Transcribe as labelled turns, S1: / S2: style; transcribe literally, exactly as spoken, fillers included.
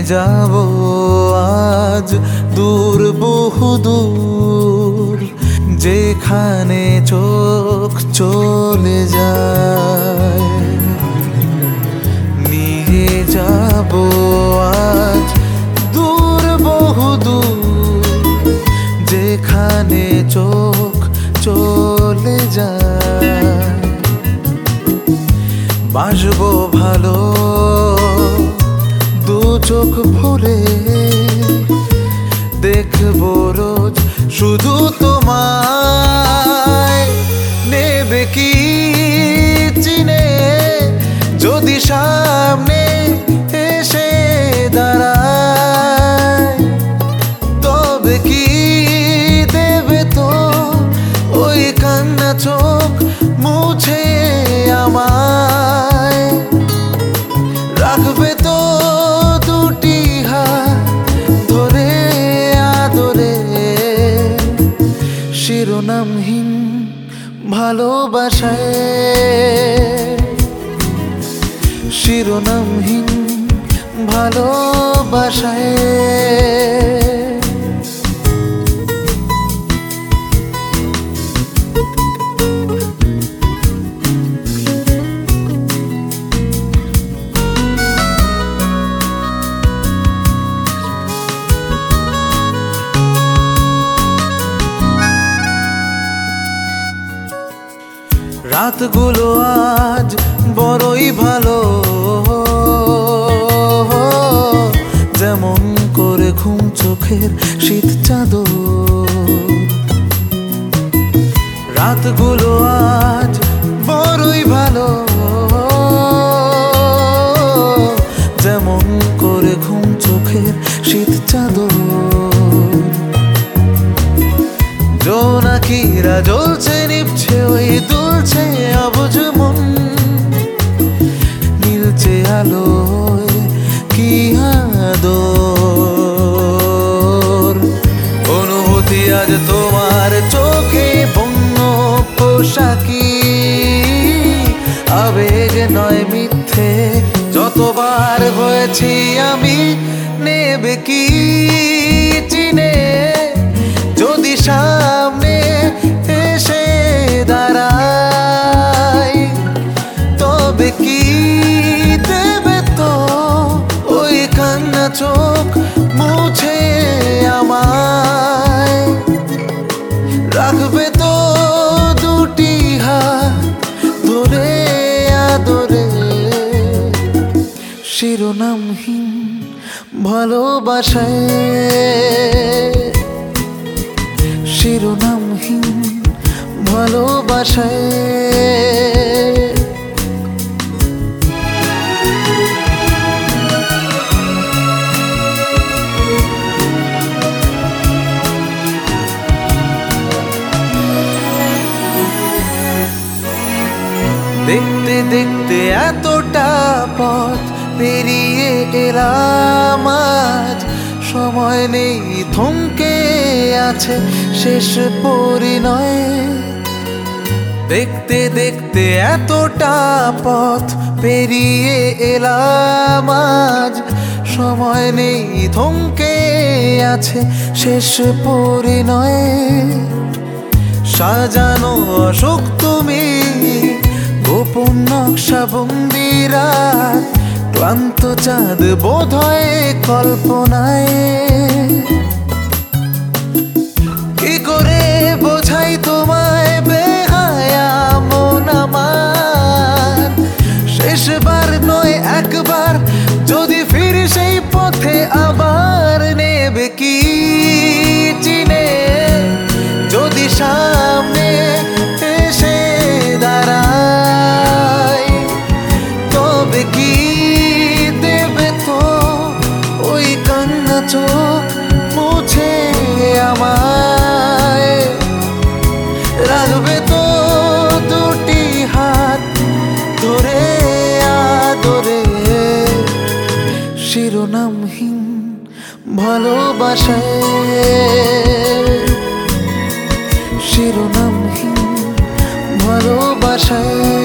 S1: যাব আজ দূর বহুদূর, যেখানে চোখ চলে যায়। নিয়ে যাব আজ দূর বহুদূর, যেখানে চোখ চলে যায়। বাসবো ভালো দু চোখ ভরে, দেখবো রোজ শুধু তোমায়। নেবে কি চিনে যদি সামনে এসে দাঁড়ায়, তবে কি দেবে তো ওই কান্না চোখ মুছে আমায়? রাখবে তো দুটি হাত ধরে আদরে, শিরোনামহীন ভালোবাসায়, শিরোনামহীন ভালোবাসায়। রাতগুলো আজ বড়ই ভালো, যেমন করে ঘুম চোখের শীত চাদর। রাতগুলো আজ বড়ই ভালো, যেমন করে ঘুম চোখের শীত চাদর। জোনাকিরা জ্বলছে নিভছে ওই দুলছে অবুঝ মন, নীলচে আলোয় কি আদর। অনুভূতি আজ তোমার চোখে বন্য পোশাকি, আবেগ নয় মিথ্যে যতবার হয়েছি আমি। নেবে কি চিনে যদি সামনে এসে দাঁড়ায়, তবে কি দেবে তো ওই কান্না চোখ মুছে আমায়? রাখবে তো দুটি হাত ধরে আদরে, শিরোনামহীন ভালোবাসায়, শিরোনামহীন ভালোবাসায়। দেখতে দেখতে এতটা পথ পেরিয়ে এলাম আজ, সময় নেই থমকে আছে শেষ পরিণয়। দেখতে দেখতে এতটা পথ পেরিয়ে এলাম আজ, সময় নেই থমকে আছে শেষ পরিণয়। সাজানো অশোক তুমি গোপন নকশা বন্দিরা, ক্লান্ত চাঁদ বোধহয় কল্পনায়। কি করে বোঝাই তোমায় বেহায়া মন আমার, শেষবার নয় একবার যদি ফিরি সেই পথে আবার। নেবে কি চিনে যদি সামনে এসে দাঁড়ায়, তবে কি দেবে তো ওই কান্না চোখ মুছে আমায়? রাখবে তো দুটি হাত ধরে আদরে, শিরোনামহীন ভালোবাসায়, শিরোনামহীন ভালোবাসায়।